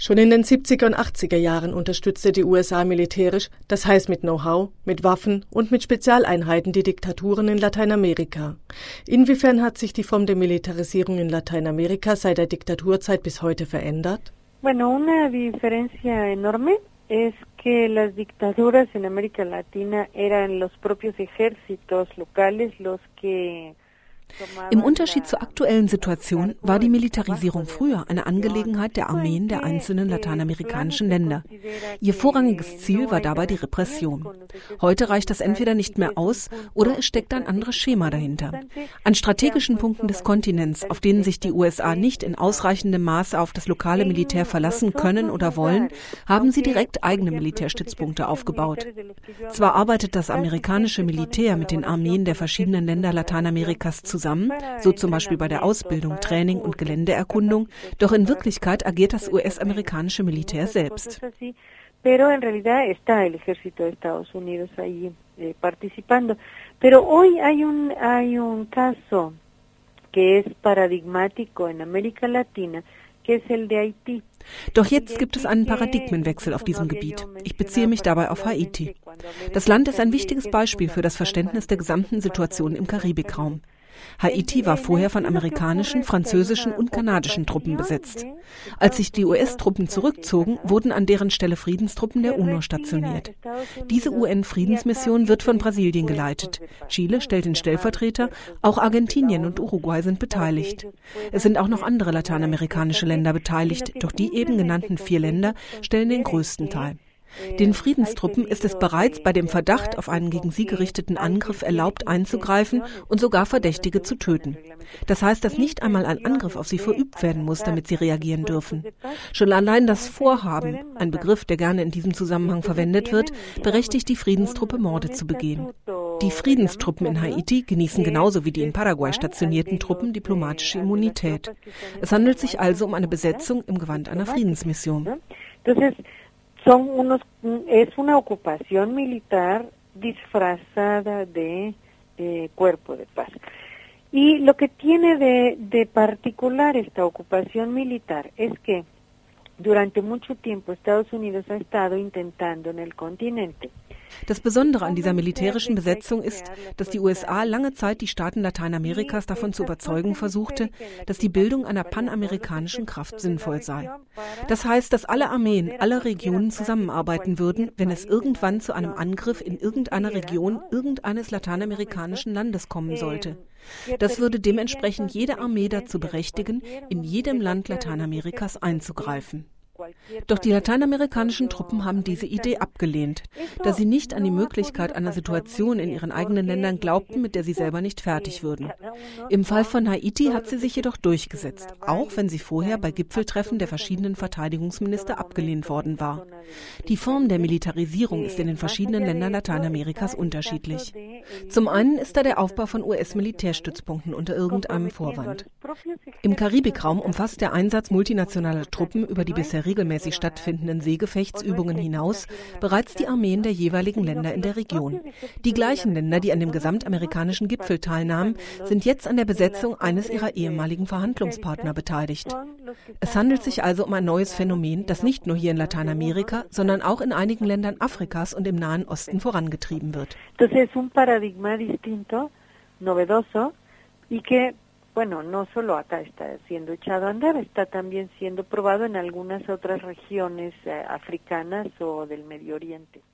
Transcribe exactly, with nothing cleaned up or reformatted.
Schon in den siebziger und achtziger Jahren unterstützte die U S A militärisch, das heißt mit Know-how, mit Waffen und mit Spezialeinheiten die Diktaturen in Lateinamerika. Inwiefern hat sich die Form der Militarisierung in Lateinamerika seit der Diktaturzeit bis heute verändert? Bueno, una diferencia enorme es que las dictaduras en América Latina eran los propios ejércitos locales los que Im Unterschied zur aktuellen Situation war die Militarisierung früher eine Angelegenheit der Armeen der einzelnen lateinamerikanischen Länder. Ihr vorrangiges Ziel war dabei die Repression. Heute reicht das entweder nicht mehr aus oder es steckt ein anderes Schema dahinter. An strategischen Punkten des Kontinents, auf denen sich die U S A nicht in ausreichendem Maße auf das lokale Militär verlassen können oder wollen, haben sie direkt eigene Militärstützpunkte aufgebaut. Zwar arbeitet das amerikanische Militär mit den Armeen der verschiedenen Länder Lateinamerikas zusammen, so zum Beispiel bei der Ausbildung, Training und Geländeerkundung, doch in Wirklichkeit agiert das U S-amerikanische Militär selbst. Pero en realidad está el ejército de Estados Unidos ahí eh, participando. Pero hoy hay un hay un caso que es paradigmático en América Latina, que es el de Haití. Doch jetzt gibt es einen Paradigmenwechsel auf diesem Gebiet. Ich beziehe mich dabei auf Haiti. Das Land ist ein wichtiges Beispiel für das Verständnis der gesamten Situation im Karibikraum. Haiti war vorher von amerikanischen, französischen und kanadischen Truppen besetzt. Als sich die U S-Truppen zurückzogen, wurden an deren Stelle Friedenstruppen der UNO stationiert. Diese U N-Friedensmission wird von Brasilien geleitet. Chile stellt den Stellvertreter, auch Argentinien und Uruguay sind beteiligt. Es sind auch noch andere lateinamerikanische Länder beteiligt, doch die eben genannten vier Länder stellen den größten Teil. Den Friedenstruppen ist es bereits bei dem Verdacht auf einen gegen sie gerichteten Angriff erlaubt, einzugreifen und sogar Verdächtige zu töten. Das heißt, dass nicht einmal ein Angriff auf sie verübt werden muss, damit sie reagieren dürfen. Schon allein das Vorhaben, ein Begriff, der gerne in diesem Zusammenhang verwendet wird, berechtigt die Friedenstruppe, Morde zu begehen. Die Friedenstruppen in Haiti genießen genauso wie die in Paraguay stationierten Truppen diplomatische Immunität. Es handelt sich also um eine Besetzung im Gewand einer Friedensmission. Son unos, es una ocupación militar disfrazada de eh, cuerpo de paz. Y lo que tiene de, de particular esta ocupación militar es que durante mucho tiempo Estados Unidos ha estado intentando en el continente. Das Besondere an dieser militärischen Besetzung ist, dass die U S A lange Zeit die Staaten Lateinamerikas davon zu überzeugen versuchte, dass die Bildung einer panamerikanischen Kraft sinnvoll sei. Das heißt, dass alle Armeen aller Regionen zusammenarbeiten würden, wenn es irgendwann zu einem Angriff in irgendeiner Region irgendeines lateinamerikanischen Landes kommen sollte. Das würde dementsprechend jede Armee dazu berechtigen, in jedem Land Lateinamerikas einzugreifen. Doch die lateinamerikanischen Truppen haben diese Idee abgelehnt, da sie nicht an die Möglichkeit einer Situation in ihren eigenen Ländern glaubten, mit der sie selber nicht fertig würden. Im Fall von Haiti hat sie sich jedoch durchgesetzt, auch wenn sie vorher bei Gipfeltreffen der verschiedenen Verteidigungsminister abgelehnt worden war. Die Form der Militarisierung ist in den verschiedenen Ländern Lateinamerikas unterschiedlich. Zum einen ist da der Aufbau von U S-Militärstützpunkten unter irgendeinem Vorwand. Im Karibikraum umfasst der Einsatz multinationaler Truppen über die bisher regelmäßig stattfindenden Seegefechtsübungen hinaus bereits die Armeen der jeweiligen Länder in der Region. Die gleichen Länder, die an dem gesamtamerikanischen Gipfel teilnahmen, sind jetzt an der Besetzung eines ihrer ehemaligen Verhandlungspartner beteiligt. Es handelt sich also um ein neues Phänomen, das nicht nur hier in Lateinamerika, sondern auch in einigen Ländern Afrikas und im Nahen Osten vorangetrieben wird. Das ist un paradigma distinto, novedoso, y que bueno, no solo acá está siendo echado a andar, está también siendo probado en algunas otras regiones eh, africanas o del Medio Oriente.